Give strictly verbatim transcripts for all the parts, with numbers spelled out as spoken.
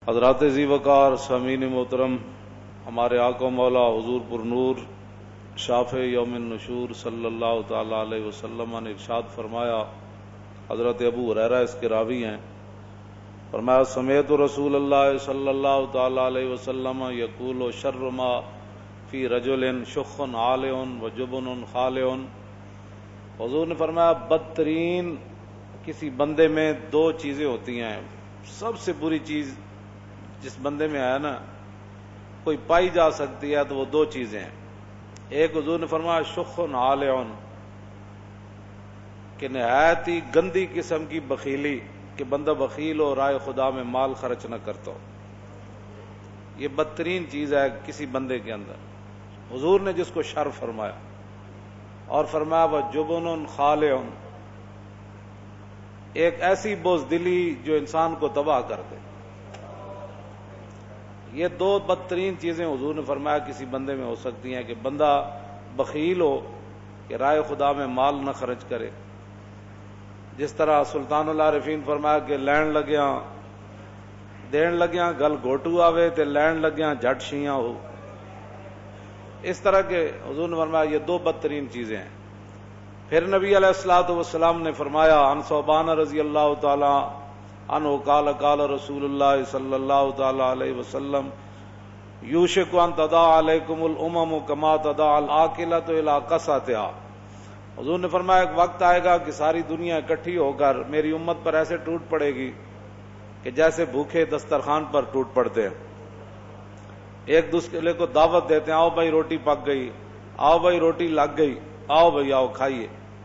حضرات ذی وقار سامعین محترم، ہمارے آقا مولا حضور پر نور شافع یوم النشور صلی اللہ تعالی علیہ وسلم نے ارشاد فرمایا، حضرت ابو ہریرہ اس کے راوی ہیں، فرمایا سمعت رسول اللہ صلی اللہ تعالی علیہ وسلم یقول شر ما فی رجل شخ عالع وجبن خالع۔ حضور نے فرمایا بدترین کسی بندے میں دو چیزیں ہوتی ہیں، سب سے بری چیز جس بندے میں ہے نا کوئی پائی جا سکتی ہے تو وہ دو چیزیں ہیں۔ ایک حضور نے فرمایا شخ عالع، کہ نہایت ہی گندی قسم کی بخیلی، کہ بندہ بخیل ہو، رائے خدا میں مال خرچ نہ کرتا ہو، یہ بدترین چیز ہے کسی بندے کے اندر، حضور نے جس کو شر فرمایا۔ اور فرمایا وہ جبن خالع، ایک ایسی بزدلی جو انسان کو تباہ کر دے۔ یہ دو بدترین چیزیں حضور نے فرمایا کسی بندے میں ہو سکتی ہیں، کہ بندہ بخیل ہو، کہ رائے خدا میں مال نہ خرچ کرے۔ جس طرح سلطان العارفین فرمایا کہ لین لگیاں دین لگیاں گل گھوٹو آوے تے لین لگیاں جھٹ شیاں ہو، اس طرح کے حضور نے فرمایا یہ دو بدترین چیزیں ہیں۔ پھر نبی علیہ الصلوۃ والسلام نے فرمایا عن ثوبان رضی اللہ تعالی عنہ قال قال رسول اللہ صلی اللہ تعالی علیہ وسلم یوشک ان تداع علیکم الامم کما تداع العاقلۃ الی قصاتها۔ حضور نے فرمایا ایک وقت آئے گا کہ ساری دنیا اکٹھی ہو کر میری امت پر ایسے ٹوٹ پڑے گی کہ جیسے بھوکے دسترخوان پر ٹوٹ پڑتے ہیں، ایک دوسرے کو دعوت دیتے ہیں، آؤ بھائی روٹی پک گئی، آؤ بھائی روٹی لگ گئی، آؤ بھائی آؤ کھائیے۔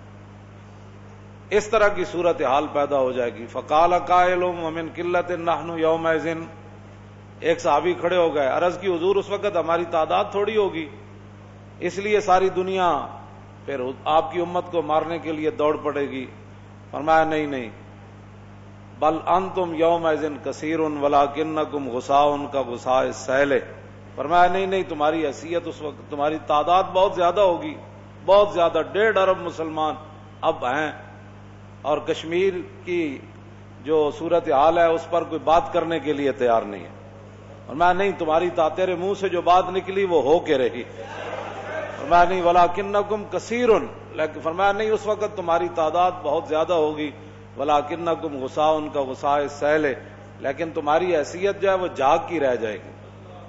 اس طرح کی صورت حال پیدا ہو جائے گی۔ فقال قائل ومن قلۃ نحن یومئذ، ایک صحابی کھڑے ہو گئے، عرض کی حضور اس وقت ہماری تعداد تھوڑی ہوگی، اس لیے ساری دنیا پھر آپ کی امت کو مارنے کے لیے دوڑ پڑے گی۔ فرمایا نہیں نہیں، بل انتم یومئذ کثیر ولکنکم غثاء کغثاء السیل۔ فرمایا نہیں نہیں، تمہاری حیثیت اس وقت، تمہاری تعداد بہت زیادہ ہوگی، بہت زیادہ، ڈیڑھ ارب مسلمان اب ہیں، اور کشمیر کی جو صورت حال ہے اس پر کوئی بات کرنے کے لیے تیار نہیں ہے۔ فرمایا نہیں، تمہاری تا تیرے منہ سے جو بات نکلی وہ ہو کے رہی۔ فرمایا نہیں ولکنکم کثیر، لیکن فرمایا نہیں اس وقت تمہاری تعداد بہت زیادہ ہوگی، ولکنکم غثاء کغثاء السیل، لیکن تمہاری حیثیت جو ہے وہ جاگ کی رہ جائے گی۔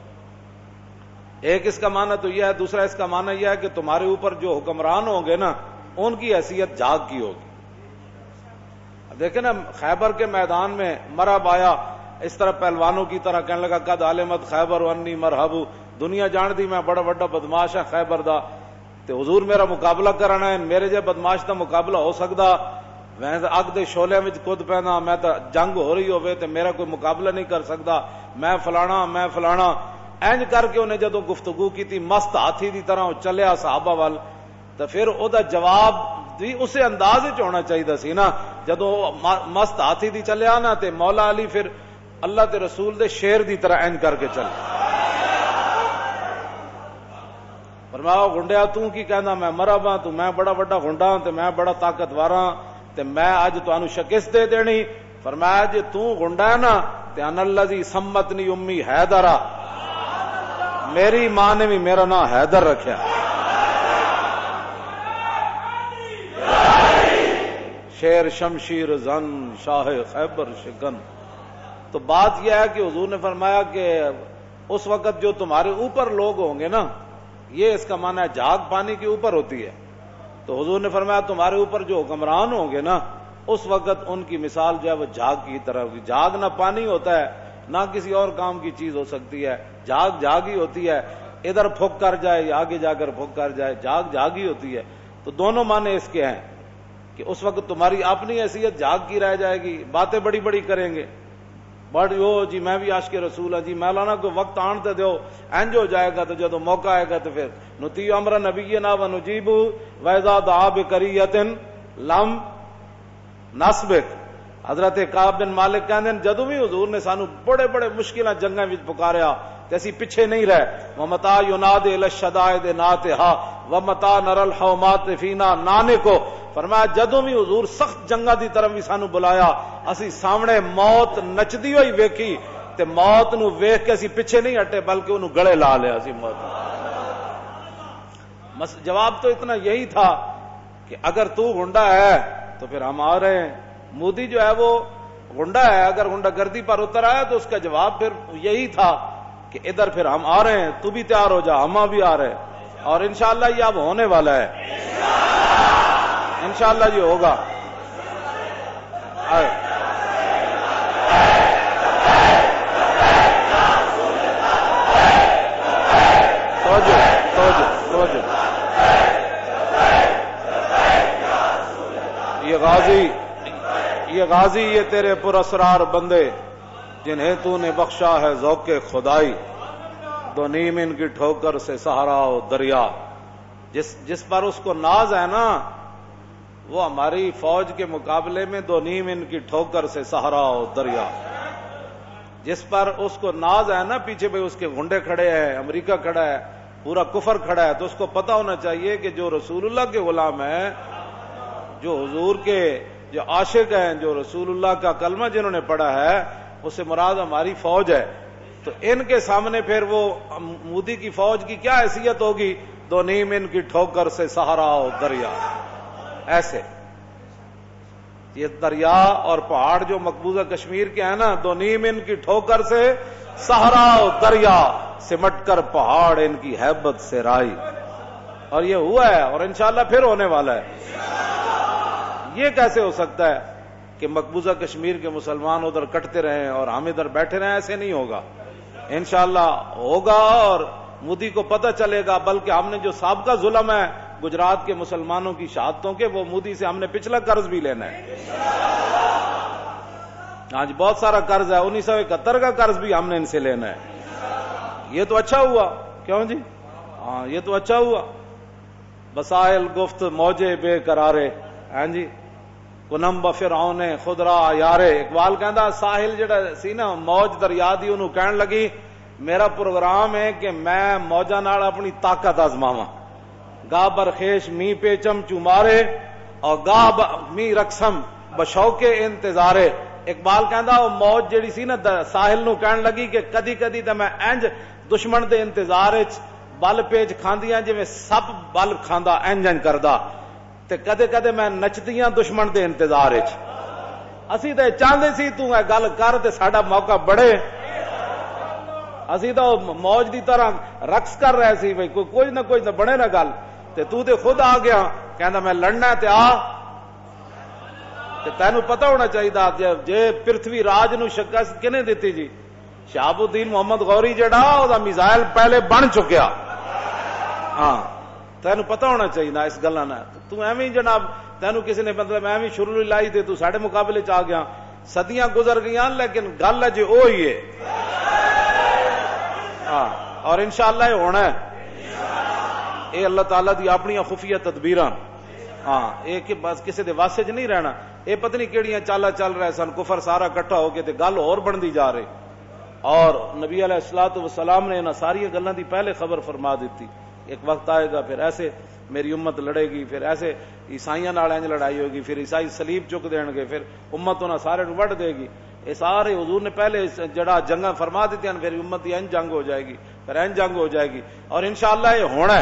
ایک اس کا معنی تو یہ ہے، دوسرا اس کا معنی یہ ہے کہ تمہارے اوپر جو حکمران ہوں گے نا ان کی حیثیت جاگ کی ہوگی۔ دیکھیں نا خیبر کے میدان میں مرب آیا، اس طرح پہلوانوں کی طرح کہنے لگا قد علمت خیبر وانی مرحب، دنیا جان دی میں بڑا بڑا بدماش ہے خیبر دا، تے حضور میرا مقابلہ کرنا ہے، میرے جے بدماش دا مقابلہ ہو سکدا، میں اگ دے شولے وچ کود پینا، میں تا جنگ ہو رہی ہوئے تے میرا کوئی مقابلہ نہیں کر سکدا، میں فلانا میں فلانا۔ اینج کر کے انہیں جدوں گفتگو کی تھی مست ہاتھی دی طرح چلیا صحابہ وال، تو پھر او دا جواب بھی اسے انداز وچ ہونا چاہیے سی نا، جدوں مست ہاتھی دی چلیا نا تے مولا علی پھر اللہ تے رسول دے شیر دی طرح اینج کر کے چل۔ فرمایا گنڈیا تو کی کہنا، میں مرب ہاں، تو میں بڑا بڑا گنڈا ہاں تے میں بڑا طاقتور ہاں تے میں اج تانوں شکست دے دینی۔ فرمایا جے تو گنڈا ہے نا تے ان الذی سمتنی امی حیدر، میری ماں نے بھی میرا نام حیدر رکھا۔ شیر شمشیر زن شاہ خیبر شکن۔ تو بات یہ ہے کہ حضور نے فرمایا کہ اس وقت جو تمہارے اوپر لوگ ہوں گے نا، یہ اس کا معنی ہے جاگ پانی کے اوپر ہوتی ہے، تو حضور نے فرمایا تمہارے اوپر جو حکمران ہوں گے نا اس وقت ان کی مثال جو ہے وہ جاگ کی طرح ہوگی۔ جاگ نہ پانی ہوتا ہے نہ کسی اور کام کی چیز ہو سکتی ہے، جاگ جاگ ہی ہوتی ہے، ادھر پھک کر جائے یا آگے جا کر پھک کر جائے، جاگ جاگ ہی ہوتی ہے۔ تو دونوں معنی اس کے ہیں کہ اس وقت تمہاری اپنی حیثیت جاگ کی رہ جائے گی، باتیں بڑی بڑی کریں گے، بڑی ہو جی میں بھی عاشق رسول ہوں جی، مولانا کو وقت آن تے دیو، اینج ہو جائے گا، تو جدو موقع آئے گا تو پھر نطیع امر نبینا ونجیب واذا دعا بقریۃ لم نسبق۔ حضرت کعب بن مالک کہندے ہیں جدوں بھی حضور نے سانو بڑے بڑے مشکلاں جنگاں وچ پکاریا تے اسی پیچھے نہیں رہے، ومتا یناد الی الشدائد ناتھا ومتا نر الحومات فینا نانے کو۔ فرمایا جدوں بھی حضور سخت جنگاں دی طرف بھی سانو بلایا، اسی سامنے موت نچدی ہوئی ویکھی تے موت نو ویکھ کے اسی پیچھے نہیں ہٹے بلکہ انہوں گلے لا لیا اسی موت. جواب تو اتنا یہی تھا کہ اگر تو گنڈا ہے تو پھر ہم آ رہے ہیں. مودی جو ہے وہ گنڈا ہے, اگر گنڈا گردی پر اتر آیا تو اس کا جواب پھر یہی تھا کہ ادھر پھر ہم آ رہے ہیں, تو بھی تیار ہو جا, ہم بھی آ رہے ہیں. اور انشاءاللہ یہ اب ہونے والا ہے, انشاءاللہ یہ ہوگا. آئے. توجہ توجہ توجہ. یہ غازی یہ غازی یہ تیرے پراسرار بندے جنہیں تو نے بخشا ہے ذوق خدائی, دو نیم ان کی ٹھوکر سے سہارا و دریا. جس جس پر اس کو ناز ہے نا وہ ہماری فوج کے مقابلے میں دو نیم ان کی ٹھوکر سے سہارا و دریا. جس پر اس کو ناز ہے نا, پیچھے بھائی اس کے گنڈے کھڑے ہیں, امریکہ کھڑا ہے, پورا کفر کھڑا ہے, تو اس کو پتا ہونا چاہیے کہ جو رسول اللہ کے غلام ہیں, جو حضور کے جو عاشق ہیں, جو رسول اللہ کا کلمہ جنہوں نے پڑھا ہے, اس سے مراد ہماری فوج ہے. تو ان کے سامنے پھر وہ مودی کی فوج کی کیا حیثیت ہوگی؟ دو نیم ان کی ٹھوکر سے سہارا و دریا. ایسے یہ دریا اور پہاڑ جو مقبوضہ کشمیر کے ہیں نا, دو نیم ان کی ٹھوکر سے سہارا و دریا, سمٹ کر پہاڑ ان کی ہیبت سے رائی. اور یہ ہوا ہے اور انشاءاللہ پھر ہونے والا ہے. یہ کیسے ہو سکتا ہے کہ مقبوضہ کشمیر کے مسلمان ادھر کٹتے رہیں اور ہم ادھر بیٹھے رہیں؟ ایسے نہیں ہوگا, انشاءاللہ ہوگا. اور مودی کو پتہ چلے گا, بلکہ ہم نے جو سابقہ ظلم ہے گجرات کے مسلمانوں کی شہادتوں کے, وہ مودی سے ہم نے پچھلا قرض بھی لینا ہے. آج بہت سارا قرض ہے, انیس سو اکہتر کا قرض بھی ہم نے ان سے لینا ہے. یہ تو اچھا ہوا, کیوں جی؟ ہاں یہ تو اچھا ہوا. بسائل گفت موجے بے قرارے, ہاں جی, کنم بفرعون خود را یارے. اقبال کہندا ساحل جڑا سی نا, موج دریا دی, انہوں کہن لگی میرا پروگرام ہے کہ میں موجاں نال اپنی طاقت آزماواں. گاہ برخیش می پیچم چمارے اور گاہ می رقصم بشوقے انتظارے. اقبال کہندا وہ موج جڑی سی نا ساحل نو کہن لگی کہ کدی کدی تے میں انج دشمن دے انتظار وچ بل پیچ کھاندیاں جویں سپ بل کھاندا انج انج کردا, تے کدے کدے میں نچدیاں دشمن دے انتظار وچ. اسی تے چاہندے سی تو اے گل کر تے ساڈا موقع بڑھے. اسی تو موج دی طرح رقص کر رہے سی, بھئی کوئی کوئی نہ کوئی نہ بنے نہ گل, تے تو تے خود آ گیا کہندا میں لڑنا تے آ. تے تینوں پتہ ہونا چاہیے جے پرتھوی راج نو شکست کنے دتی جی؟ شہاب الدین محمد غوری جڑا او دا میزائل پہلے بن چکیا. ہاں تینوں پتہ ہونا چاہیے نا اس گلاں نال. تو ایویں جناب تینوں کسی نے مطلب ایویں شروع لائی تے تو ساڈے مقابلے چ آ گیا. صدیاں گزر گئیاں لیکن گل ہے جو وہی ہے. ہاں اور انشاءاللہ یہ ہونا ہے. اے اللہ تعالیٰ دی اپنی خفیہ تدبیراں. ہاں اے کہ بس کسی دے واسطے چ نہیں رہنا. اے پتہ نہیں کیڑیاں چالاں چل رہے سن, کفر سارا اکٹھا ہو کے تے گل اور بندی جا رہی. اور نبی علیہ الصلوۃ والسلام نے انہاں ساری گلاں دی پہلے خبر فرما دیتی. ایک وقت آئے گا پھر ایسے میری امت لڑے گی, پھر ایسے عیسائیاں نال انج لڑائی ہوگی, پھر عیسائی صلیب چک دین گے, پھر امت انہاں سارے نوں وڈ دے گی. یہ سارے حضور نے پہلے جڑا جنگاں فرما دیتی ہیں, پھر امت دی انج جنگ ہو جائے گی, پھر انج جنگ ہو جائے گی. اور انشاءاللہ یہ ہونا ہے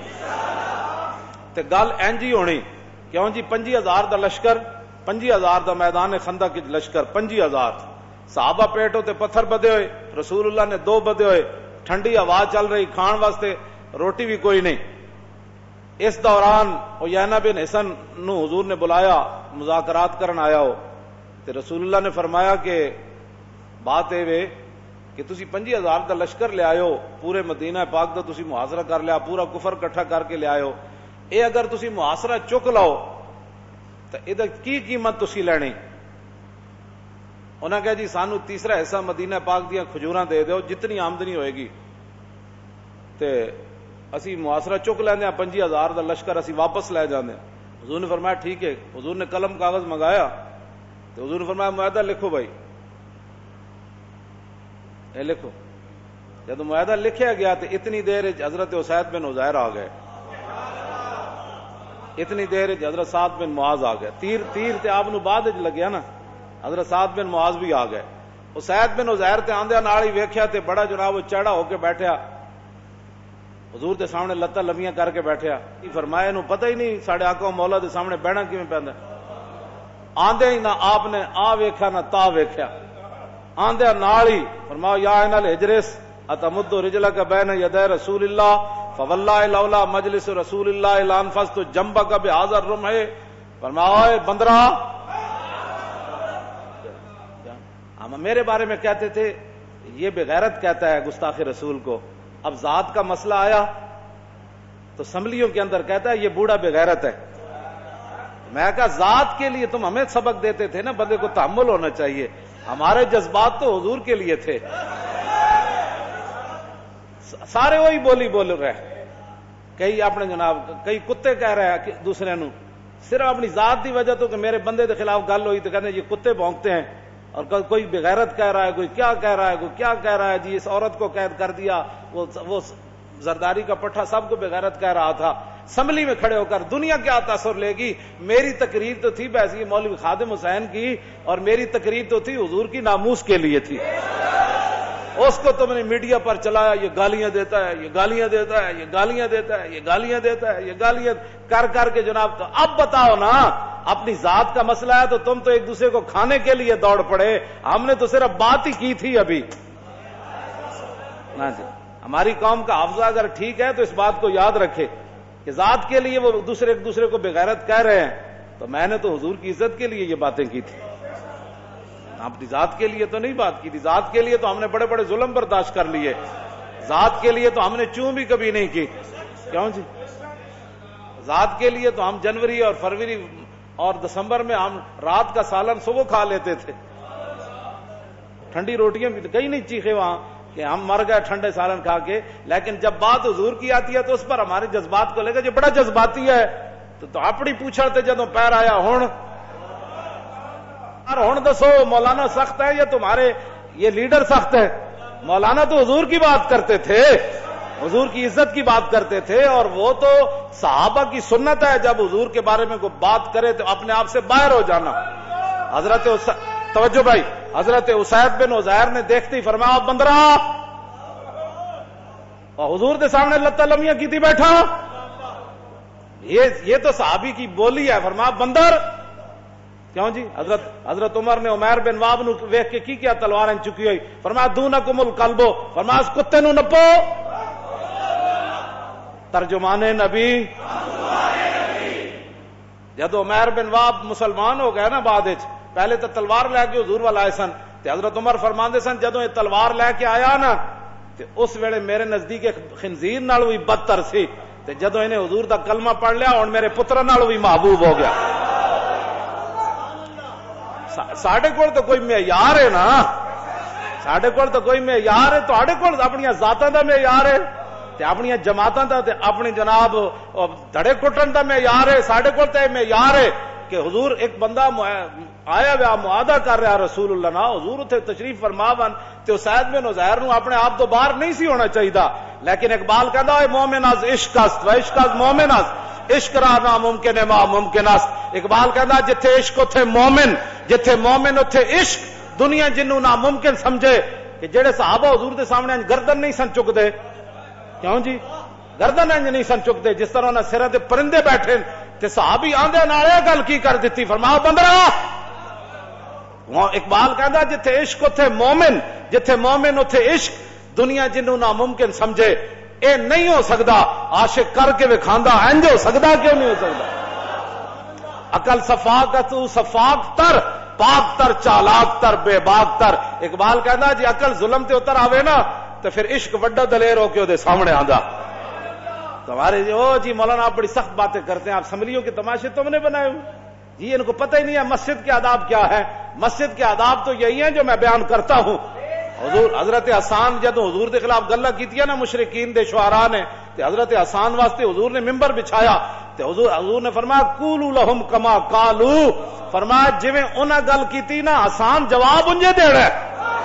تے گل انج ہی ہونی. کیوں جی؟ پنجی ہزار دا لشکر, پنجی ہزار دا میدان خندق وچ لشکر, پنجی ہزار صحابہ پیٹوں تے پتھر بدے ہوئے, رسول اللہ نے دو بدے ہوئے, ٹھنڈی ہوا چل رہی, کھان واسطے روٹی بھی کوئی نہیں. اس دوران عیینہ بن حسن نو حضور نے بلایا, مذاکرات کرن آیا ہو, تے رسول اللہ نے فرمایا کہ بات اے وے کہ تسی پنجی ہزار دا لشکر لے آئے ہو, پورے مدینہ پاک دا تسی محاصرہ کر لیا, پورا کفر کٹھا کر کے لے آئے ہو. اے اگر تسی محاصرہ چک لاؤ تو ادا کی قیمت تسی لینی؟ انہاں کہا جی سانو تیسرا حصہ مدینہ پاک دیاں کھجوراں دے دیو, جتنی آمدنی ہوئے گی تے اسی محاصرہ چک لیندے ہیں, پنجی ہزار دا لشکر اسی واپس لے جاندے ہیں. حضور نے فرمایا ٹھیک ہے. حضور نے قلم کاغذ منگایا تو حضور نے فرمایا معاہدہ لکھو بھائی, اے لکھو. جب معاہدہ لکھیا گیا تو اتنی دیر حضرت اسید بن عزیر آ گئے, اتنی دیر حضرت سعد بن معاذ آ گئے. تیر تیر تے آپ نو بعد وچ لگیا نا, حضرت سعد بن معاذ بھی آ گئے. اسید بن عزیر تے آندے نال ہی ویکھیا تے بڑا جناب وہ چڑھا ہو کے بیٹھیا حضور دے سامنے لتاں لمیاں کر کے بیٹھیا. فرمایا انہوں پتہ ہی نہیں ساڈے آقا مولا دے سامنے بہنا کیویں پیندا. آندے ہی نہ آپ نے آ ویکھیا نہ تا ویکھیا, آندے نال ہی فرمایا یا انل اجرس اتمد رجلک بین یدی رسول اللہ فواللہ لولا مجلس رسول اللہ لانفذت جنبک بہذا الرمح. فرمایا اے بندرا, ہم میرے بارے میں کہتے تھے یہ بغیرت کہتا ہے گستاخ رسول کو, اب ذات کا مسئلہ آیا تو اسمبلیوں کے اندر کہتا ہے یہ بوڑھا بغیرت ہے. میں کہا ذات کے لیے تم ہمیں سبق دیتے تھے نا, بندے کو تحمل ہونا چاہیے, ہمارے جذبات تو حضور کے لیے تھے. سارے وہی بولی بول رہے, کئی اپنے جناب کئی کتے کہہ رہے ہیں دوسرے نو صرف اپنی ذات دی وجہ تو کہ میرے بندے کے خلاف گل ہوئی تو کہتے ہیں یہ کتے بھونکتے ہیں, اور کوئی بغیرت کہہ رہا ہے, کوئی کیا کہہ رہا ہے, کوئی کیا کہہ رہا ہے, جی اس عورت کو قید کر دیا, وہ وہ زرداری کا پٹھا سب کو بغیرت کہہ رہا تھا. اسمبلی میں کھڑے ہو کر دنیا کیا تاثر لے گی. میری تقریر تو تھی ویسی مولوی خادم حسین کی, اور میری تقریر تو تھی حضور کی ناموس کے لیے تھی. اس کو تم نے میڈیا پر چلایا, یہ گالیاں دیتا ہے, یہ گالیاں دیتا ہے, یہ گالیاں دیتا ہے, یہ گالیاں دیتا ہے, یہ گالیاں کر کر کے جناب. تو اب بتاؤ نا, اپنی ذات کا مسئلہ ہے تو تم تو ایک دوسرے کو کھانے کے لیے دوڑ پڑے, ہم نے تو صرف بات ہی کی تھی ابھی. جی ہماری قوم کا حافظہ اگر ٹھیک ہے تو اس بات کو یاد رکھے کہ ذات کے لیے وہ دوسرے ایک دوسرے کو بغیرت کہہ رہے ہیں, تو میں نے تو حضور کی عزت کے لیے یہ باتیں کی تھی, اپنی ذات کے لیے تو نہیں بات کی تھی. ذات کے لیے تو ہم نے بڑے بڑے ظلم برداشت کر لیے, ذات کے لیے تو ہم نے چوں بھی کبھی نہیں کی. کیوں جی, ذات کے لیے تو ہم جنوری اور فروری اور دسمبر میں ہم رات کا سالن صبح کھا لیتے تھے, ٹھنڈی روٹیاں بھی کہیں نہیں چیخے وہاں کہ ہم مر گئے ٹھنڈے سالن کھا کے. لیکن جب بات حضور کی آتی ہے تو اس پر ہمارے جذبات کو لے کر جو بڑا جذباتی ہے تو, تو اپنی پوچھتے جدوں پیر آیا ہون ہون دسو مولانا سخت ہے یا تمہارے یہ لیڈر سخت ہے. مولانا تو حضور کی بات کرتے تھے, حضور کی عزت کی بات کرتے تھے, اور وہ تو صحابہ کی سنت ہے جب حضور کے بارے میں کوئی بات کرے تو اپنے آپ سے باہر ہو جانا. حضرت توجہ بھائی, حضرت اسید بن عزیر نے دیکھتے ہی فرمایا بندرا, اور حضور کے سامنے لتہ لمیاں کی تھی بیٹھا. یہ یہ تو صحابی کی بولی ہے. فرمایا بندر. کیوں جی, حضرت حضرت عمر نے عمیر بن واب نو ویکھ کے کی کیا تلوار چکی ہوئی. فرمایا دونکم القلبو, فرمایا اس کتے نو نپو. ترجمان نبی جدو عمیر بن واب مسلمان ہو گئے نا بعد وچ, پہلے تو تلوار لے کے حضور وال آئے سن, تے حضرت عمر فرماندے سن جدو یہ تلوار لے کے آیا نا تے اس ویلے میرے نزدیک خنزیر نال بھی بدتر سی, تے جدو انہیں حضور دا کلمہ پڑھ لیا ہن میرے پتر نال بھی محبوب ہو گیا. ساڈے کول تو کوئی معیار ہے نا, ساڈے کول تو کوئی معیار ہے, تہاڈے کول اپنی ذاتاں دا معیار ہے, تے اپنی جماعتاں دا تے اپنی جناب دھڑے کٹن دا معیار ہے. ساڈے کول تے معیار ہے کہ حضور ایک بندہ آیا ہوا معاہدہ کر رہا رسول اللہ نا, حضور اتنے تشریف فرما بن تے اسید بن عزیر نو اپنے آپ تو باہر نہیں سی ہونا چاہیے. لیکن اقبال کہندا ہے مومن از عشق است و عشق از مومن است, عشق را ناممکن ہے ما ممکن است. اقبال کہندا جتھے عشق اتھے مومن, جتھے مومن اتھے عشق. دنیا جنوں ناممکن سمجھے کہ جڑے صحابہ حضور دے سامنے گردن نہیں سن چکدے. کیوں جی, گردن انج نہیں سن چکدے جس طرح انہاں سراں تے پرندے بیٹھے, تے صحابی آندے نال اے گل کی کر دتی. فرمایا بندرا, اقبال کہندا جتھے عشق اتھے مومن, جتھے مومن اتھے عشق. دنیا جنوں ناممکن سمجھے اے نہیں ہو سکدا, عاشق کر کے وکھاندا انج ہو سکدا, کیوں نہیں ہو سکدا. عقل صفاقت صفاق تر, پاک تر, چالاک تر, بے باک تر. اقبال کہندا جی عقل ظلم تے اتر آوے نا تو پھر عشق وڈا دلیر ہو کے دے سامنے آندا. تمہارے جی او جی مولانا آپ بڑی سخت باتیں کرتے ہیں, آپ اسمبلیوں کے تماشے تم نے بنائے ہوئے جی, ان کو پتہ ہی نہیں ہے مسجد کے آداب کیا ہے. مسجد کے آداب تو یہی ہیں جو میں بیان کرتا ہوں. حضور حضرت حسان جدو حضور کے خلاف گلا کیتی ہے نا مشرکین دے شعراء نے, تے حضرت حسان واسطے حضور نے ممبر بچھایا, تے حضور حضور نے فرمایا قولوا لهم کما قالوا, فرمایا جویں انہاں گل کیتی نا حسان جواب انجے دینا ہے.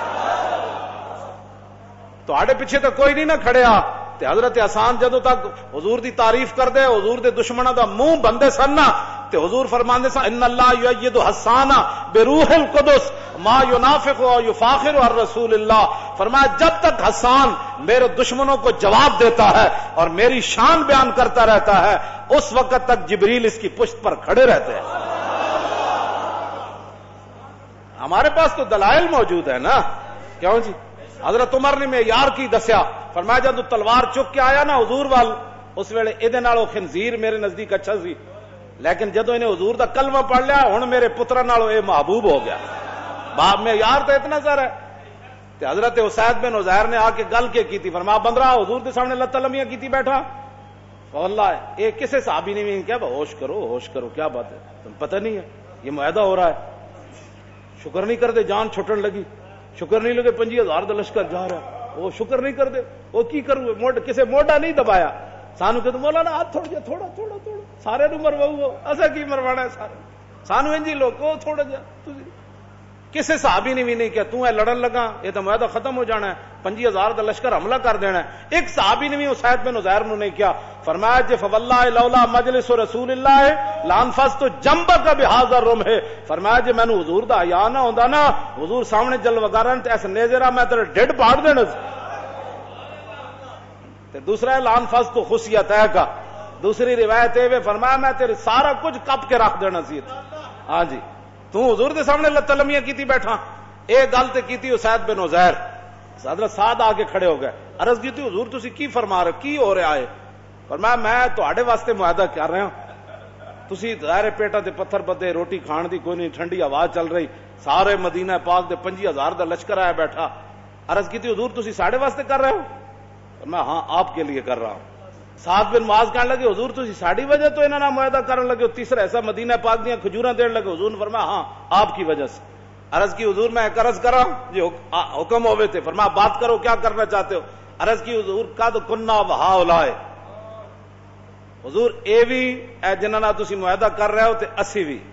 تواڈے پیچھے تو کوئی نہیں نہ کھڑیا. تے حضرت حسان جدو تک حضور دی تعریف کر دے, حضور دے دشمناں دا منہ بندے سن نا, تے حضور فرماندے سن ان اللہ یؤید حسان بروح القدس ما ینافق و یفاخر عن رسول اللہ. فرمایا جب تک حسان میرے دشمنوں کو جواب دیتا ہے اور میری شان بیان کرتا رہتا ہے اس وقت تک جبریل اس کی پشت پر کھڑے رہتے ہیں. ہمارے پاس تو دلائل موجود ہے نا. کیوں جی؟ حضرت عمر نے معیار کی دسیا. فرمایا جب تلوار چک کے آیا نا حضور وال اس ویلے یہ نالوں خنزیر میرے نزدیک اچھا سی, لیکن جدو انہیں حضور دا کلمہ پڑھ لیا ہن میرے پترا نالوں اے محبوب ہو گیا. باپ میں یار تو اتنا سر ہے. تے حضرت اسید بن عزیر نے آ کے گل کے کی تھی. فرمایا بندرا حضور کے سامنے لت لمیاں کیتی بیٹھا. واللہ اے کسے صحابی نے بھی کیا ہوش کرو ہوش کرو کیا بات ہے, تم پتہ نہیں ہے یہ معاہدہ ہو رہا ہے. شکر نہیں کرتے جان چھٹن لگی. شکر نہیں لگے پنجی ہزار دا لشکر جا رہا. وہ شکر نہیں کرتے وہ کی کرو موڈ کسے موڈا نہیں دبایا. سانو کہ مولانا ہاتھ تھوڑا جا تھوڑا تھوڑا تھوڑا سارے نو مرواؤ اسا کی مروانا ہے سارے سانو انجی لوکو تھوڑا جا. کسے صحابی نے بھی نہیں کیا تو ہے لڑن لگا یہ تو معاہدہ ختم ہو جانا ہے پنجی ہزار دا لشکر حملہ کر دینا ہے. ایک صحابی نے بھی اسید بن عزیر نو نہیں کیا. فرمایا جے فواللہ لولا مجلس رسول اللہ لانفست جنبک بہذا الرمح. فرمایا جے مینوں حضور دا حیا نہ ہوندا نا حضور سامنے جلوگارن تے اس نیزرا میں تیرے ڈڈ پاڑ دینا. تے دوسرا ہے لانفست خصیت ہے کا دوسری روایت ہے فرمایا میں تیرے سارا کچھ کپ کے رکھ دینا سی. ہاں جی تو حضور دے سامنے لتلمیاں کیتی بیٹھا. ایک گل تے کیتی اسید بن عزیر. حضرت سعد آ کے کھڑے ہو گئے. عرض کیتی حضور تسی کی فرما رہے کی ہو رہا ہے؟ فرمایا میں تواڈے واسطے معاہدہ کر رہا ہوں. تسی ظاہر پیٹا تے پتھر بدے روٹی کھان دی کوئی نہیں ٹھنڈی ہوا چل رہی سارے مدینہ پاک دے پنجی ہزار دا لشکر آیا بیٹھا. عرض کیتی حضور تسی ساڈے واسطے کر رہے ہو؟ میں ہاں آپ کے لیے کر رہا ہوں. سعد بن معاذ کہنے لگے حضور تسی ساڈی وجہ تو انہاں نال معاہدہ کرن لگے. تیسرا ایسا مدینہ پاک دیاں کھجوراں دین لگے. حضور نے فرمایا ہاں آپ کی وجہ سے. عرض کی حضور میں عرض کر رہا ہوں جی حکم ہوئے تھے. فرمایا بات کرو کیا کرنا چاہتے ہو؟ عرض کی حضور قد کنا وہاؤلائے حضور اے بھی اے جنہاں نال تسی معاہدہ کر رہے ہو تے اسی بھی.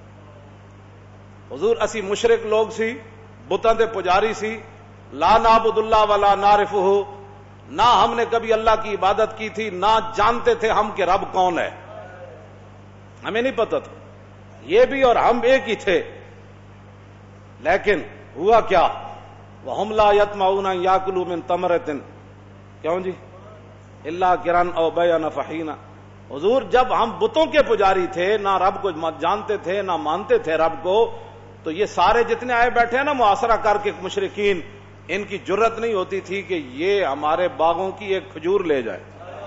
حضور اسی مشرک لوگ سی بتاں دے پجاری سی. لا نعبد اللہ ولا نعرفہ نہ ہم نے کبھی اللہ کی عبادت کی تھی نہ جانتے تھے ہم کہ رب کون ہے. ہمیں نہیں پتہ تھا. یہ بھی اور ہم ایک ہی تھے. لیکن ہوا کیا وَهُمْ لَا يَطْمَعُونَ أَن يَأْكُلُوا مِن تَمْرَةٍ کیوں جی إِلَّا قِرَانْ أَوْ بَيَانَ فَحِينَ. حضور جب ہم بتوں کے پجاری تھے نہ رب کو جانتے تھے نہ مانتے تھے رب کو تو یہ سارے جتنے آئے بیٹھے ہیں نا محاصرہ کر کے مشرکین ان کی جرت نہیں ہوتی تھی کہ یہ ہمارے باغوں کی ایک کھجور لے جائے.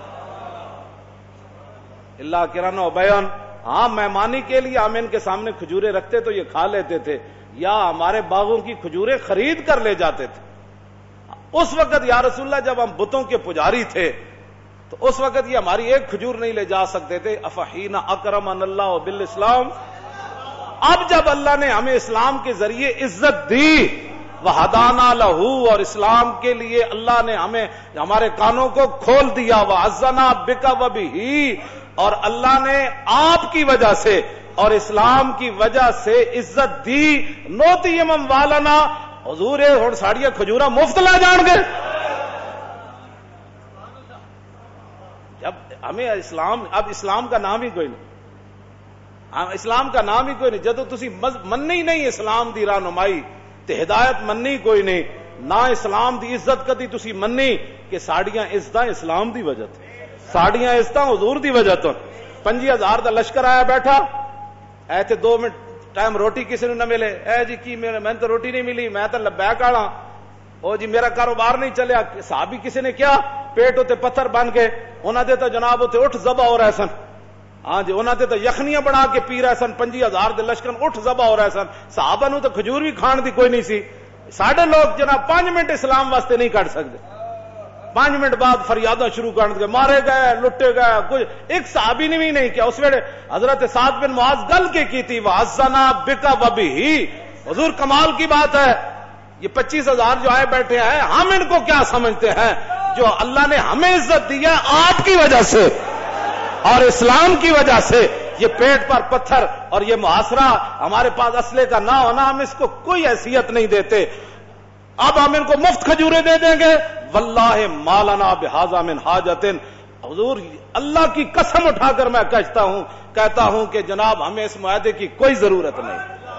اللہ قرآن و بیان. ہاں مہمانی کے لیے ہم ان کے سامنے کھجورے رکھتے تو یہ کھا لیتے تھے یا ہمارے باغوں کی کھجوریں خرید کر لے جاتے تھے. اس وقت یا رسول اللہ جب ہم بتوں کے پجاری تھے تو اس وقت یہ ہماری ایک کھجور نہیں لے جا سکتے تھے. افحین اکرمن اللہ بالاسلام. اب جب اللہ نے ہمیں اسلام کے ذریعے عزت دی وَهَدَانَا لَهُ اور اسلام کے لیے اللہ نے ہمیں ہمارے کانوں کو کھول دیا. وَعَزَّنَا بِكَ وَبِهِ اور اللہ نے آپ کی وجہ سے اور اسلام کی وجہ سے عزت دی. نوتی امم والنا حضور ہن ساڑیاں کھجوراں مفت لے جان گے. جب ہمیں اسلام اب اسلام کا نام ہی کوئی نہیں. اسلام کا نام ہی کوئی نہیں. جدو تسی مننی نہیں اسلام دی رہنمائی تے ہدایت مننی کوئی نہیں نہ اسلام دی عزت کدی تسی مننی کہ ساڑیاں عزتاں اسلام دی وجہ تے ساڑیاں عزتاں حضور دی وجہ تو. پنجی ہزار دا لشکر آیا بیٹھا اے تے دو منٹ ٹائم روٹی کسی نے نہ ملے. اے جی کی میرے میں تو روٹی نہیں ملی میں تو لبیک آڑا. او جی میرا کاروبار نہیں چلیا. صحابی کسی نے کیا پیٹ ہوتے پتھر بن کے انہاں دے تو جناب ہوتے اٹھ ذبح ہو رہے سن. ہاں جی انہاں دے تو یخنیاں بنا کے پی رہے سن. پنجی ہزار دے لشکر اٹھ ذبح ہو رہے سن. صحابہ نو تو کھجور بھی کھان دی کوئی نہیں سی. ساڈے لوگ جناب پانچ منٹ اسلام واسطے نہیں کٹ سکتے. پانچ منٹ بعد فریاداں شروع کر دے مارے گئے لٹے گئے. کچھ ایک صحابی نے بھی نہیں کیا. اس ویلے حضرت سعد بن معاذ گل کے کی تھی وَعَزَّنَا بِكَ وَبِهِ. حضور کمال کی بات ہے یہ پچیس ہزار جو آئے بیٹھے ہیں ہم ان کو کیا سمجھتے ہیں جو اللہ نے ہمیں عزت دی ہے آپ کی وجہ سے اور اسلام کی وجہ سے. یہ پیٹ پر پتھر اور یہ محاصرہ ہمارے پاس اسلحے کا نہ ہونا ہم اس کو کوئی حیثیت نہیں دیتے. اب ہم ان کو مفت کھجورے دے دیں گے. واللہ ما لنا بہذا من حاجت. حضور اللہ کی قسم اٹھا کر میں کہتا ہوں کہتا ہوں کہ جناب ہمیں اس معاہدے کی کوئی ضرورت نہیں.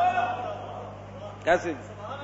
کیسے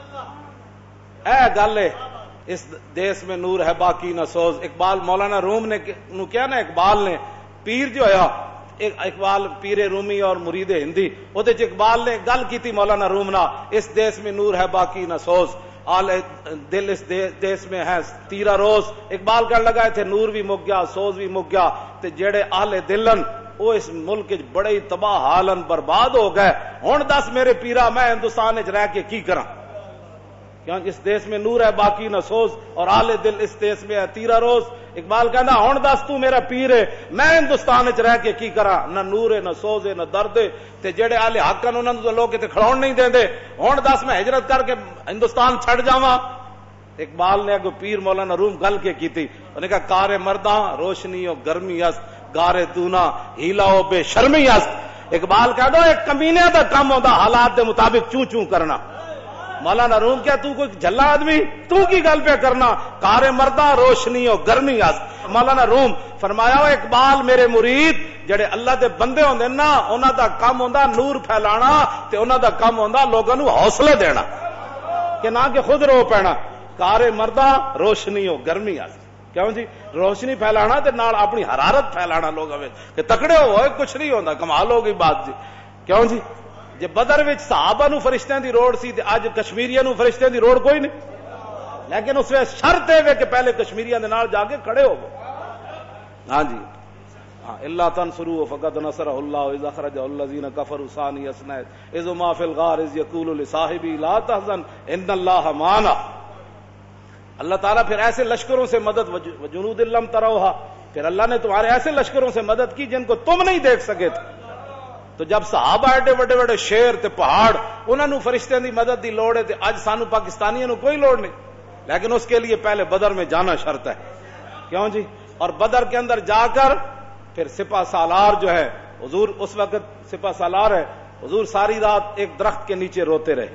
اے گل ہے اس دیس میں نور ہے باقی نہ سوز. اقبال مولانا روم نے کیا نا, اقبال نے پیر جو ہے اقبال پیر رومی اور مرید ہندی وہ اقبال نے گل کی تھی مولانا روم نا, اس دیس میں نور ہے باقی نہ سوز, آل دل اس دیس میں ہے تیرا روز. اقبال کہنے لگا تھے نور بھی مک گیا سوز بھی مک گیا تے جڑے آل دلن وہ اس ملک بڑے تباہ حالن برباد ہو گئے. ہن دس میرے پیرا میں ہندوستان وچ رہ کے کی کراں, کیوں اس دیس میں نور ہے باقی نہ سوز اور آل دل اس دیس میں ہے تیرا روز. اقبال کہنا ہن دس تو میرا پیر ہے میں ہندوستان وچ رہ کے کی کراں, نہ نور ہے نہ سوز ہے نہ درد ہے تے جڑے آل حق ہیں انہاں نوں لوگ تے کھڑون نہیں دیندے. ہن دس میں ہجرت کر کے ہندوستان چھڈ جاواں. اقبال نے اگو پیر مولانا روم گل کے کیتی, انہوں نے کہا کار مرداں روشنی و گرمی است گارے دونا ہیلا و بے شرمی است. اقبال کہہ دو ایک کمینے دا کم ہوندا حالات دے مطابق چوں چوں کرنا. مولانا روم کیا تو کوئی جھلا آدمی تو کی گل پہ کرنا, کار مردہ روشنی و گرمی است. مولانا روم فرمایا اقبال میرے مرید جڑے اللہ دے بندے ہوندے نا انہاں دا کم ہوندا نور پھیلانا تے انہاں دا کم ہوندا لوگاں نوں حوصلے دینا کہ نہ کہ خود رو پینا. کار مردہ روشنی و گرمی است, کیوں جی روشنی پھیلانا تے نال اپنی حرارت پھیلانا لوگاں وچ کہ تکڑے ہوئے کچھ نہیں ہوندا, کمال ہو گئی بات جی. کیوں جی جے بدر وچ صحابہ نو فرشتیاں دی روڑ سی تے اج کشمیریاں نو فرشتیاں دی روڑ کوئی نہیں, لیکن اس وچ شرط ہے کہ پہلے کشمیریاں دے نال جا کے کھڑے ہو گئے. ہاں جی ہاں اللہ تنصروا فقد نصرہ اللہ اذ اخرج الذین کفروا ثانی اثنین اذ ما فی الغار اذ یقول لصاحبہ لا تحزن ان اللہ معنا. اللہ تعالیٰ پھر ایسے لشکروں سے مدد وجنود لم تروہا, پھر اللہ نے تمہارے ایسے لشکروں سے مدد کی جن کو تم نہیں دیکھ سکے تھے. تو جب صحابہ ایڈے بڑے بڑے شیر تے پہاڑ انہوں نے فرشتوں دی مدد دی لوڑ ہے تے اج سانو پاکستانیوں نو کوئی لوڑ نہیں, لیکن اس کے لیے پہلے بدر میں جانا شرط ہے. کیوں جی اور بدر کے اندر جا کر پھر سپہ سالار جو ہے حضور اس وقت سپہ سالار ہے حضور ساری رات ایک درخت کے نیچے روتے رہے,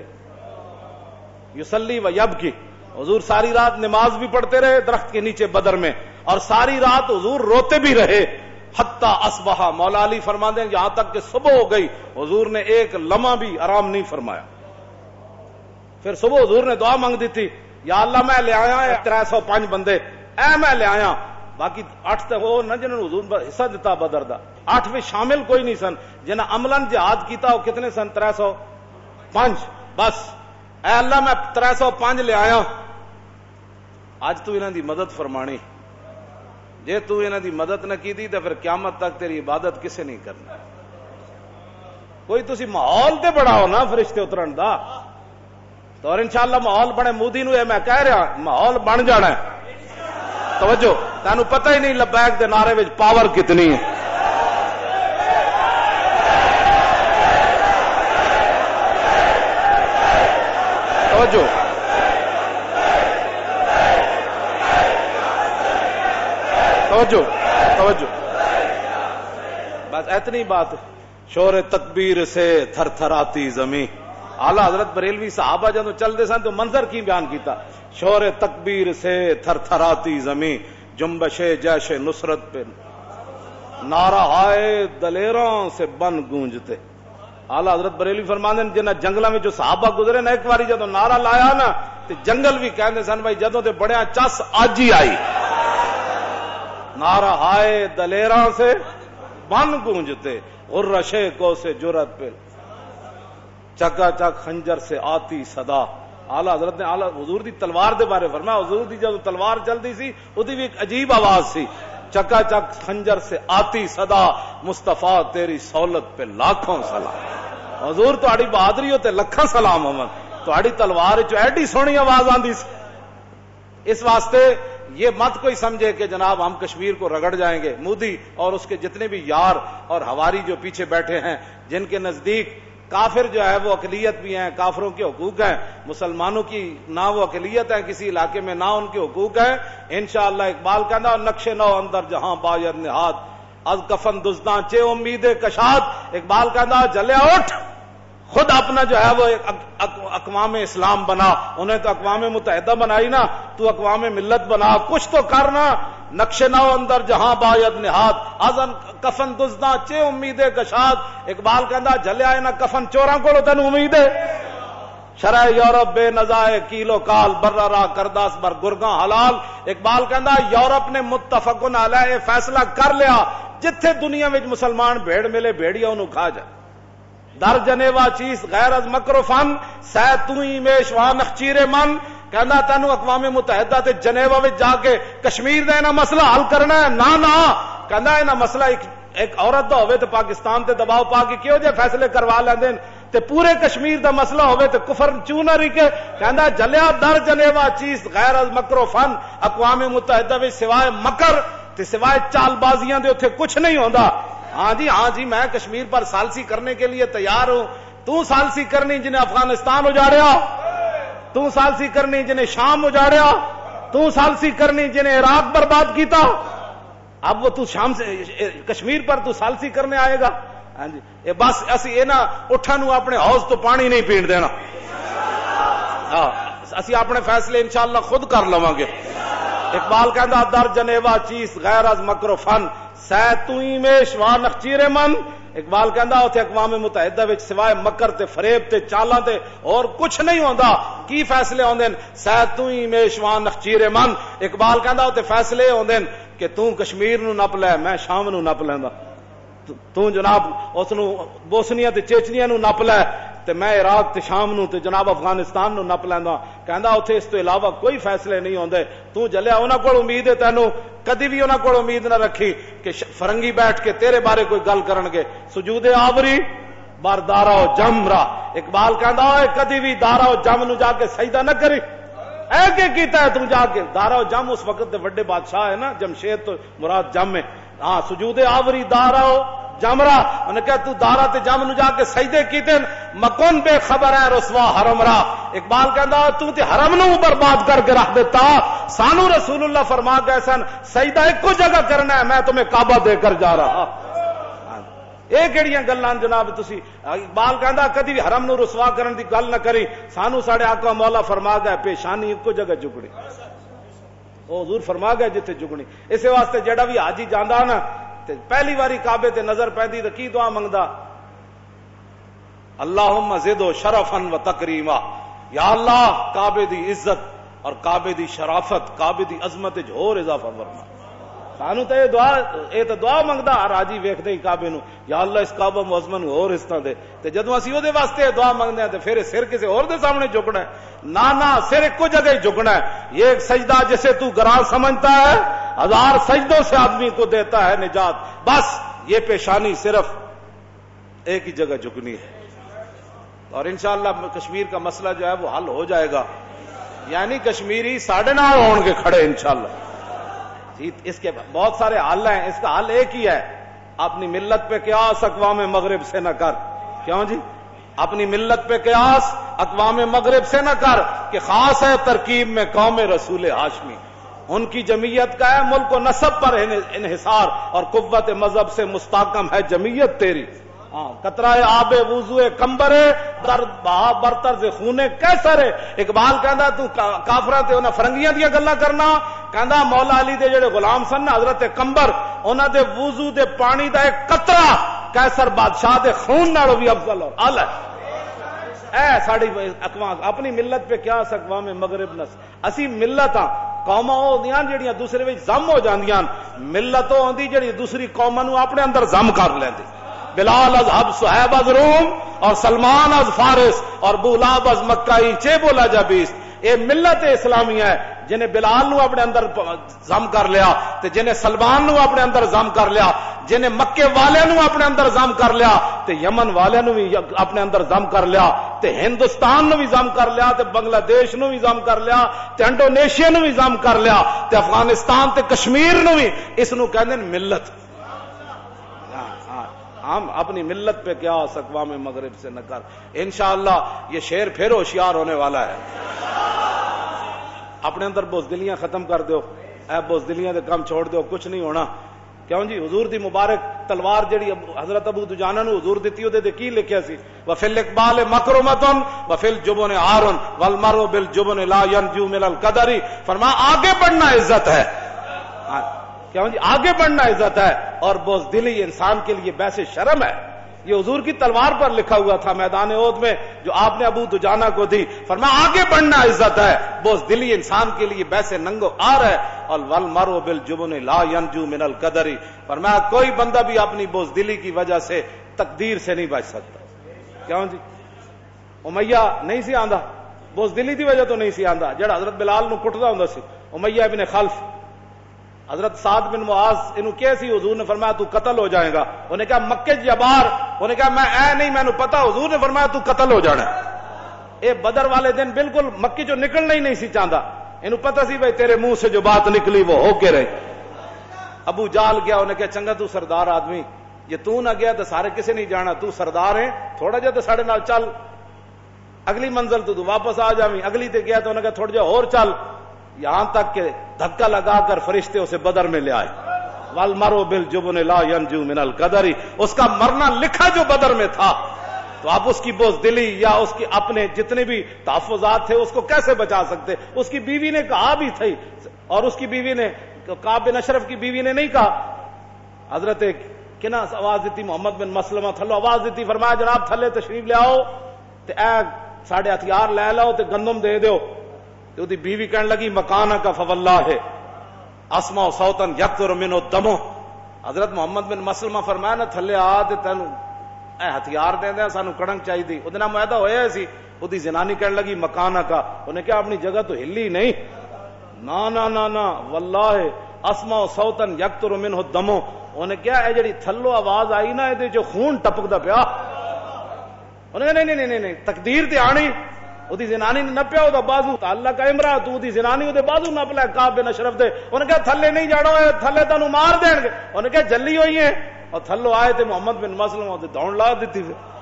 یصلی و یبکی, حضور ساری رات نماز بھی پڑھتے رہے درخت کے نیچے بدر میں, اور ساری رات حضور روتے بھی رہے حتی اصبح. مولا علی فرماتے ہیں یہاں تک کہ صبح ہو گئی حضور نے ایک لمحہ بھی آرام نہیں فرمایا. پھر صبح حضور نے دعا مانگ دی تھی, یا اللہ میں لے آیا تر سو پانچ بندے, اے میں لے آیا, باقی اٹھ تے وہ نہ جنہوں نے حضور حصہ دیتا بدر دا, اٹھ میں شامل کوئی نہیں سن, جنہیں عملاً جہاد کیتا وہ کتنے سن تر سو پانچ بس. اے اللہ میں تر سو پانچ لے آیا, اج تو انہاں دی مدد فرمانی, جے تو انہاں دی مدد نہ کی دی تو پھر قیامت تک تیری عبادت کسے نہیں کرنا. کوئی تسی ماحول تے بڑھاؤ نا فرشتے اترن دا, تو اور انشاءاللہ ماحول بنے. مودی نو میں کہہ رہا ماحول بن جانا ہے. توجہ تینوں پتہ ہی نہیں لبیک دے نعرے وچ پاور کتنی ہے. توجہ توجہ توجہ بس اتنی بات. شور تکبیر سے تھر تھراتی زمین. اعلیٰ حضرت بریلوی صحابہ جب چلتے سن تو منظر کی بیان کیتا, شور تکبیر سے تھر تھراتی زمین جنبش جیش نصرت پہ نعرہ ہائے دلیروں سے بن گونجتے. اعلیٰ حضرت بریلوی فرماندے ہیں جنہ جنگلاں میں جو صحابہ گزرے نا ایک باری جدوں نعرہ لایا نا تے جنگل بھی کہندے سن بھائی جدوں تے بڑیا چس اج ہی آئی. نعرہ ہائے دلیراں سے بن گونجتے غرشے کو سے جرت پہ چکا چک خنجر سے آتی صدا. اعلیٰ حضرت نے اعلیٰ حضور دی تلوار دے بارے فرمایا, حضور دی جب تلوار چلتی سی اودی بھی ایک عجیب آواز سی, چکا چک خنجر سے آتی صدا مصطفیٰ تیری سہولت پہ لاکھوں سلام. حضور تہاڈی بہادری تے لکھاں سلام ہون, تہاڈی تلوار چ ایڈی سونی آواز آندی سی. اس واسطے یہ مت کوئی سمجھے کہ جناب ہم کشمیر کو رگڑ جائیں گے. مودی اور اس کے جتنے بھی یار اور ہواری جو پیچھے بیٹھے ہیں جن کے نزدیک کافر جو ہے وہ اقلیت بھی ہیں, کافروں کے حقوق ہیں, مسلمانوں کی نہ وہ اقلیت ہے کسی علاقے میں نہ ان کے حقوق ہیں. انشاءاللہ اقبال کہنا نقش نو اندر جہاں باید نہاد از کفن دزداں چے امید کشاد. اقبال کہنا جلیا اٹھ, خود اپنا جو ہے وہ اقوام اسلام بنا. انہیں تو اقوام متحدہ بنائی نا, تو اقوام ملت بنا, کچھ تو کرنا. نقش نو اندر جہاں باید نہاد ازن کفن دزداں چے امید گشاد. اقبال کہندا جھلیا انہاں کفن چوراں کولوں تینوں امید ہے. شرع یورپ بے نزائے کیلو کال برا را کرداس بر گرگاں حلال. اقبال کہندا یورپ نے متفقن علیہ فیصلہ کر لیا جتھے دنیا وچ مسلمان بھیڑ ملے بھیڑیا انہوں کھا جائے. در جنیوا چیز غیر از مکر و فن سہ توئی میشوا نخچیر من. کہندا تینوں اقوام متحدہ تے جنیوا وچ جا کے کشمیر دا انہاں مسئلہ حل کرنا ہے. نا نا کہندا انہاں مسئلہ ایک ایک عورت دا ہوئے تے پاکستان تے دباؤ پا کے کیوں جے فیصلے کروا لیندے تے پورے کشمیر دا مسئلہ ہوئے تے کفر چوں نہ رکے. کہندا جلیا در جنیوا چیز غیر از مکر و فن. اقوام متحدہ وچ سوائے مکر تے سوائے چال بازیاں دے اوتھے کچھ نہیں ہوندا. ہاں جی ہاں جی میں کشمیر پر سالسی کرنے کے لیے تیار ہوں. تو سالسی کرنی جنہیں افغانستان اجاڑیا, تو سالسی کرنی جنہیں شام اجاڑیا, تو سالسی کرنی جنہیں عراق برباد کیتا. اب وہ تو شام سے کشمیر پر تو سالسی کرنے آئے گا. ہاں جی اے بس اسی اے نا اٹھا نو اپنے حوض تو پانی نہیں پین دینا. ہاں اسی اپنے فیصلے انشاءاللہ خود کر لواں گے. اقبال کہندا در جنیوا چیز غیر از مکر و فن سہ توئی میش وا نخچیر من. اقبال کہندا اوتھے اقوام متحدہ وچ سوائے مکر تے فریب تے چالاں تے اور کچھ نہیں ہوندا. کی فیصلے ہوندے سہ توئی میش وا نخچیر من. اقبال کہندا اوتھے فیصلے ہوندے کہ تو کشمیر نو نپ لے میں شام نو نپ لیندا, تو جناب اس نو بوسنیا تے چیچنیا نو نپ لے تے میں عراق تے شام نو تے جناب افغانستان نو نپ لیندا. کہندا اوتھے اس تو علاوہ کوئی فیصلے نہیں ہوندے. تو جلیا انہاں کول امید ہے تینوں کدی بھی انہاں کول امید نہ رکھی کہ فرنگی بیٹھ کے تیرے بارے کوئی گل کرن گے. سجود آوری بار دارا و جمرا. اقبال کہندا اے کدی بھی دارا و جم نو جا کے سجدہ نہ کری. اے کہ کیتا ہے تو جا کے دارا و جم اس وقت دے بڑے بادشاہ ہے نا جمشید تو مراد جم ہے. ہاں سجود آوری دارا و جمرا. انہوں نے کہا تو دارا تے جم نو جا کے سجدے کیتے مکن بے خبر ہے رسوا حرم را. اقبال کہندا تو تے حرم نو برباد کر کے رکھ دیتا. سانو رسول اللہ فرما گئے سن سجدہ ایک جگہ کرنا ہے, میں تمہیں کعبہ دے کر جا رہا. یہ کہڑیاں گلاں جناب تسی. اقبال کہندا کدی بھی حرم نو رسوا کرن دی گل نہ کری. سانو ساڈے آقا مولا فرما گئے پیشانی ایک جگہ جھکڑی. او حضور فرما گئے جتھے جھکڑی. اس واسطے جڑا بھی حاجی جاندا نا تے پہلی باری کعبے تے نظر پیندی تے کی دعا منگدا اللہم زدو شرفا و تکریما. یا اللہ کعبے دی عزت اور کعبے دی شرافت کعبے دی عظمت وچ ہور اضافہ فرما. سانو تے یہ دعا اے تے دعا منگدا ہر حاجی ویکھدے ہی کعبے نو یا اللہ اس کعبہ معظم نو اور حصہ دے. تے جدوں اسی او دے واسطے دعا منگدے ہیں تے پھر سر کسے اور دے سامنے جھکنا ہے. نا نا سر ایک جگہ ہی جھکنا ہے. یہ ایک سجدہ جسے تو گراں سمجھتا ہے ہزار سجدوں سے آدمی کو دیتا ہے نجات. بس یہ پیشانی صرف ایک ہی جگہ جھکنی ہے اور انشاءاللہ کشمیر کا مسئلہ جو ہے وہ حل ہو جائے گا. یعنی کشمیری ساڑھے نال ہون کے کھڑے انشاءاللہ. اس کے بہت سارے حل ہیں, اس کا حل ایک ہی ہے اپنی ملت پہ قیاس اقوام مغرب سے نہ کر. کیوں جی اپنی ملت پہ قیاس اقوام مغرب سے نہ کر کہ خاص ہے ترکیب میں قوم رسول ہاشمی. ان کی جمعیت کا ہے ملک و نسب پر انحصار اور قوت مذہب سے مستحکم ہے جمعیت تیری. ہاں قطرہ آب وضو کمبر در بہا برطرز خونے کیسر ہے. اقبال کہندا تو کافراں تے انہاں فرنگیاں دیاں گلاں کرنا. کہندا مولا علی دے جڑے غلام سن حضرت کمبر انہاں دے وضو دے پانی دا ایک قطرہ کیسر بادشاہ دے خون نالوں بھی افضل اور اعلی ہے. اے ساڈی اقوام اپنی ملت پہ کیا اقوام مغرب نس. اسی ملتاں قوماں ہوندیاں جڑیاں دوسرے وچ ضم ہو جاندیاں. ملت ہوندی جڑی دوسری قوماں نو اپنے اندر ضم کر لیندی. بلال از حب صہیب از روم اور سلمان از فارس اور بولاب از مکائی چے بولا جا بیس. اے ملت اسلامیہ ہے جنہیں بلال نو اپنے اندر ضم کر لیا تے جنہیں سلمان نو اپنے اندر ضم کر لیا, جنہیں مکے والے نو اپنے اندر ضم کر لیا تے یمن والے نو بھی اپنے اندر ضم کر لیا تے ہندوستان نو بھی ضم کر لیا تے بنگلہ دیش نو بھی ضم کر لیا تے انڈونیشیا نو بھی ضم کر لیا تے افغانستان تے کشمیر نو بھی. اس نو کہندے ملت. ہم اپنی ملت پہ کیا اقوام مغرب سے نہ کر. انشاءاللہ یہ شعر پھر ہوشیار ہونے والا ہے. اپنے اندر بزدلیاں ختم کر دو. اے بزدلیاں دے کام چھوڑ دو, کچھ نہیں ہونا. کیوں جی حضور دی مبارک تلوار جڑی حضرت ابو دجانہ نو حضور دتی او دے کی لکھیا سی وفی الاقبال مکرمتن وفی الجبن عار والمرء بالجبن لا ينجو من القدر. فرما آگے بڑھنا عزت ہے. کیوں جی آگے بڑھنا عزت ہے اور بزدلی انسان کے لیے ویسے شرم ہے. یہ حضور کی تلوار پر لکھا ہوا تھا میدان احد میں جو آپ نے ابو دجانہ کو دی. فرمایا آگے بڑھنا عزت ہے, بزدلی انسان کے لیے ویسے ننگو آر ہے. اور والمرء بالجبن لا ينجو من القدر, فرمایا کوئی بندہ بھی اپنی بزدلی کی وجہ سے تقدیر سے نہیں بچ سکتا. کیوں جی امیہ نہیں سی آندا, بزدلی دی وجہ تو نہیں سی آندا. جڑا حضرت بلال نو کٹدا ہوندا سی امیہ ابن خلف, حضرت سعد بن معاذ انہوں کیسی, حضور نے فرمایا تو قتل ہو جائے گا. انہیں کہا مکے جبار, انہیں کہا میں اے نہیں مینوں پتا, حضور نے فرمایا تو قتل ہو جانا. اے بدر والے دن بالکل مکی جو نکلنا ہی نہیں سی چاہتا, انہوں پتا سی بھائی تیرے منہ سے جو بات نکلی وہ ہو کے رہی. ابو جال گیا, انہیں کہا چنگا تو سردار آدمی, یہ تو نہ گیا تو سارے کسے نہیں جانا, تو سردار ہیں تھوڑا جا تو ساڑھے نال چل, اگلی منزل تو تو واپس آ جاویں. اگلی تے گیا تو انہیں کہا تھوڑا جا اور چل, یہاں تک کہ دھکا لگا کر فرشتے اسے بدر میں لے آئے. والمرء بالجبن لا ينجو من القدر, اس کا مرنا لکھا جو بدر میں تھا. تو آپ اس کی بزدلی یا اس کی اپنے جتنے بھی تحفظات تھے اس کو کیسے بچا سکتے؟ اس کی بیوی نے کہا بھی تھی, اور اس کی بیوی نے, کعب بن اشرف کی بیوی نے نہیں کہا. حضرت کنا آواز دیتی, محمد بن مسلمہ تھلو آواز دیتی, فرمایا جناب تھلے تشریف لے آؤ تے اے ساڑھے ہتھیار لے لاؤ تے گندم دے دیو. تو دی بیوی کہنے لگی مکانہ کا فواللہ اسمع صوتا یقطر منہ الدم. حضرت محمد بن مسلمہ فرمایا نا تھلے آ تے تینوں اے ہتھیار دے دے, سانو کڑنگ چاہیے دی. وہ دن معاہدہ ہویا سی. وہ دی زنانی کہنے لگی مکانہ کا, انہیں کہا اپنی جگہ تو ہلی نہیں. نا نا نا نا واللہ اسمع صوتا یقطر منہ الدم. انہیں کہا اے جڑی تھلو آواز آئی نا اے جو خون ٹپکدا پیا. انہیں کہا نہیں نہیں نہیں تقدیر تے آنی. وہ زنانی نے نپیا وہ بازو, اللہ کا امرا تو دی زنانی وہ بازو نپ لے کعب بن اشرف دے. انہیں کہا تھلے نہیں جانا, تھلے تینوں مار دین گے. انہیں کہا جلی ہوئی ہے, اور تھلو آئے تھے محمد بن مسلمہ تے دوڑ لا دیتی.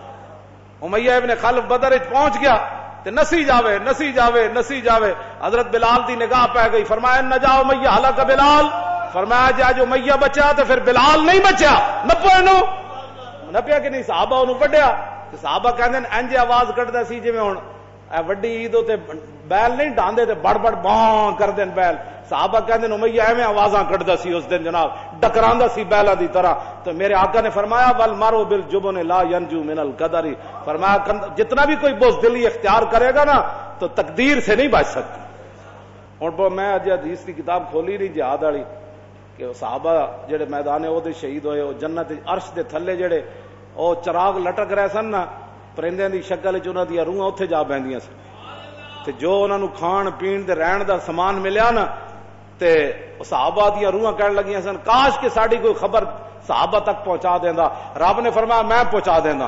امیہ ابن خلف بدر وچ پہنچ گیا تے نسی جاوے نسی جاوے نسی جاوے. حضرت بلال دی نگاہ پہ گئی, فرمایا نہ جاؤ امیہ ہلاک بلال. فرمایا جا جو امیہ بچا تے پھر بلال نہیں بچا. نپو اینو نپیا کہ نہیں, صحابہ انہوں وڈیا. صحابہ کہندے انج آواز کڈدا سی جویں ہن وڈی عید تے بیل نہیں ڈاندے تے بڑ بڑ باں کر دین بیل. صحابہ کہندے امیہ ایویں آوازاں کڈدا سی اس دن جناب, ڈکراندا سی بیلاں دی طرح. تو میرے آقا نے فرمایا والمرء بالجبن لا ينجو من القدر, فرمایا جتنا بھی کوئی بزدلی اختیار کرے گا نا تو تقدیر سے نہیں بچ سکتا. ہن میں اج حدیث کی کتاب کھولی نہیں جہاد والی کہ صحابہ جڑے میدان احد شہید ہوئے, وہ جنت عرش دے تھلے جڑے وہ چراغ لٹک رہے سن نا, پرندے دی شکل چ انہاں دی روحاں اوتھے جا بہندیاں سن. تے جو انہاں نو کھان پین تے رہن دا سامان ملیا نا تے صحابہ دی روحاں کہن لگیاں سن کاش کہ ساڈی کوئی خبر صحابہ تک پہنچا دیندا. رب نے فرمایا میں پہنچا دیندا.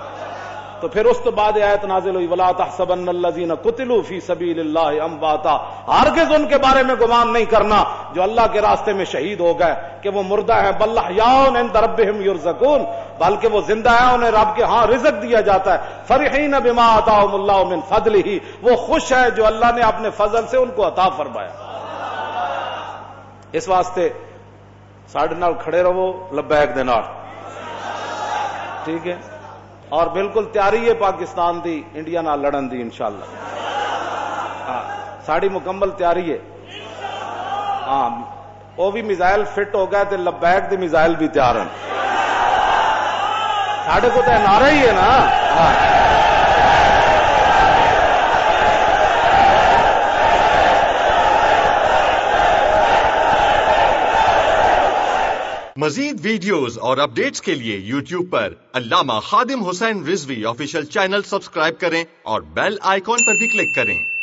تو پھر اس تو بعد آیت نازل ہوئی ولا تحسبن الذين قتلوا في سبيل الله امواتا, ہرگز ان کے بارے میں گمان نہیں کرنا جو اللہ کے راستے میں شہید ہو گئے کہ وہ مردہ ہیں. بل احیاء عند ربهم يرزقون, بلکہ وہ زندہ ہیں, انہیں رب کے ہاں رزق دیا جاتا ہے. فرحین بما آتاهم الله من فضله, وہ خوش ہے جو اللہ نے اپنے فضل سے ان کو عطا فرمایا. اس واسطے ساڈے نال کھڑے رہو لبیک دے نال, ٹھیک ہے, اور بالکل تیاری ہے پاکستان دی انڈیا نال لڑن دی انشاءاللہ. ہاں ساڑی مکمل تیاری ہے. ہاں وہ بھی میزائل فٹ ہو گئے تے لبیک دے میزائل بھی تیار ہیں. ساڑے کو تو نعرہ ہی ہے نا. ہاں مزید ویڈیوز اور اپڈیٹس کے لیے یوٹیوب پر Allama Khadim Hussain Rizvi official channel subscribe کریں اور بیل آئیکن پر بھی کلک کریں.